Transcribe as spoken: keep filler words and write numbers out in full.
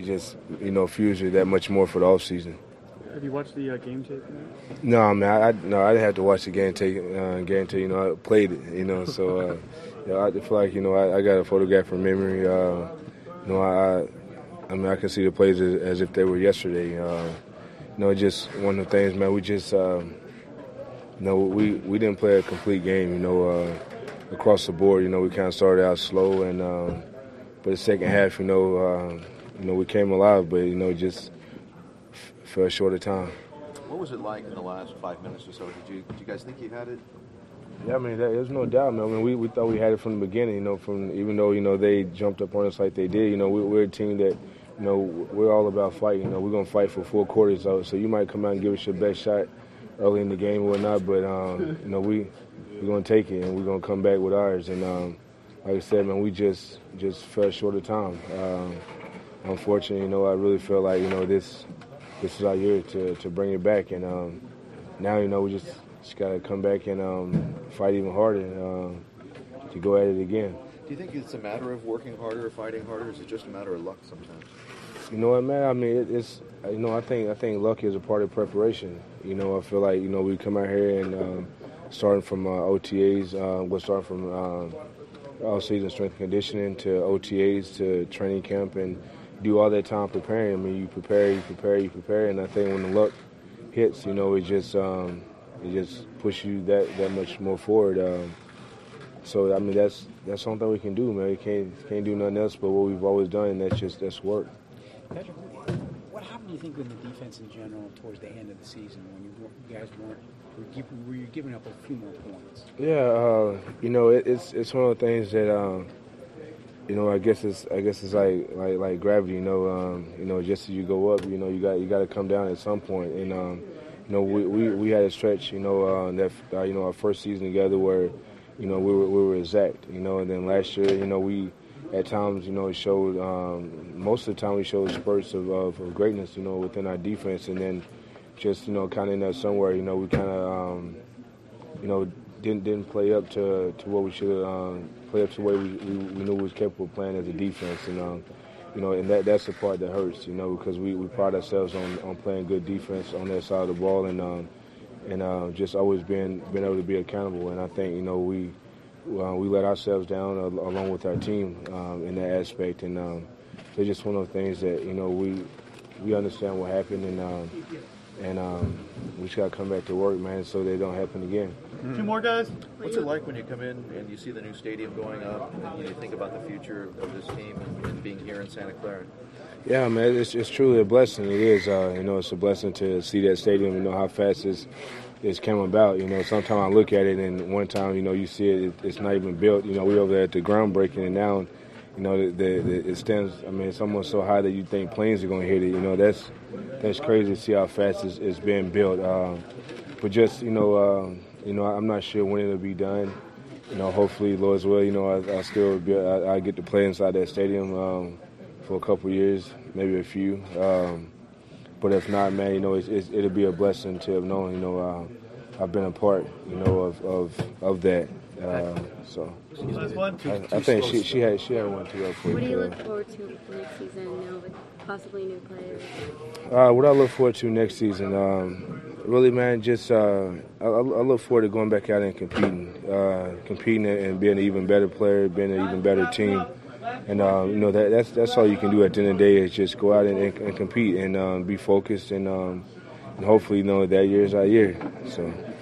just you know fuse it that much more for the off season. Have you watched the uh, game tape? No, man, I, I no, I didn't have to watch the game tape. Uh, game tape, you know, I played it, you know, so uh, you know, I feel like you know I, I got a photograph from memory. Uh, you know, I, I mean, I can see the plays as, as if they were yesterday. Uh, you know, just one of the things, man. We just, um, you know, we we didn't play a complete game, you know, uh, across the board. You know, we kind of started out slow, and um, but the second half, you know, uh, you know, we came alive, but you know, just f- fell short of time. What was it like in the last five minutes or so? Did you did you guys think you had it? Yeah, I mean, there's no doubt, man. I mean, we, we thought we had it from the beginning, you know, from even though, you know, they jumped up on us like they did, you know, we, we're a team that, you know, we're all about fighting. You know, we're going to fight for four quarters. So, so you might come out and give us your best shot early in the game or whatnot, but, um, you know, we, we're going to take it and we're going to come back with ours. And um, like I said, man, we just, just fell short of time. Um, unfortunately, you know, I really feel like, you know, this – this is our year to, to bring it back, and um, now you know we just just got to come back and um, fight even harder um, to go at it again. Do you think it's a matter of working harder or fighting harder, or is it just a matter of luck sometimes? You know what, man? I mean, it, it's you know I think I think luck is a part of preparation. You know, I feel like you know we come out here and um, starting from uh, O T As, uh, we're starting from uh, all season strength and conditioning to O T As to training camp and do all that time preparing. I mean, you prepare, you prepare, you prepare, and I think when the luck hits, you know, it just um, it just pushes you that, that much more forward. Um, so I mean, that's that's something we can do, man. We can't can't do nothing else but what we've always done, and that's just that's work. Patrick, what happened, do you think, in the defense in general towards the end of the season when you guys weren't were, keep, were you giving up a few more points? Yeah, uh, you know, it, it's it's one of the things that. Um, You know, I guess it's I guess it's like like like gravity. You know, um, you know, just as you go up, you know, you got you got to come down at some point. And um, you know, we, we, we had a stretch, you know, uh, that uh, you know our first season together where, you know, we were we were exact. You know, and then last year, you know, we at times, you know, showed um, most of the time we showed spurts of, of, of greatness, you know, within our defense, and then just you know, kind of in that somewhere, you know, we kind of um, you know didn't didn't play up to to what we should. Um, play up to the way we, we, we knew we was capable of playing as a defense. And, um, you know, and that that's the part that hurts, you know, because we, we pride ourselves on, on playing good defense on that side of the ball and um, and uh, just always being, being able to be accountable. And I think, you know, we uh, we let ourselves down uh, along with our team um, in that aspect. And um, it's just one of the things that, you know, we we understand what happened and um, and um, we just got to come back to work, man, so they don't happen again. Mm-hmm. Two more guys. What's it like when you come in and you see the new stadium going up and you think about the future of this team and being here in Santa Clara? Yeah, man, it's, it's truly a blessing. It is, uh, you know, it's a blessing to see that stadium. You know how fast it's it's come about. You know, sometimes I look at it and one time, you know, you see it, it it's not even built. You know, we over there at the groundbreaking and now, you know, the, the, the, it stands. I mean, it's almost so high that you think planes are going to hit it. You know, that's that's crazy to see how fast it's, it's being built. Um, but just, you know. Um, You know, I'm not sure when it'll be done. You know, hopefully, Lord's will, you know, I, I still be, I, I get to play inside that stadium um, for a couple years, maybe a few. Um, but if not, man, you know, it's, it's, it'll be a blessing to have known, you know, uh, I've been a part, you know, of of, of that. Uh, so I, I think she she had she had one too. What do you look forward to next season now with possibly new players? Uh, what I look forward to next season, um, really, man, just uh, I, I look forward to going back out and competing, uh, competing and being an even better player, being an even better team. And uh, you know that that's that's all you can do at the end of the day is just go out and, and, and compete and um, be focused and um, and hopefully you know that year is our year. So.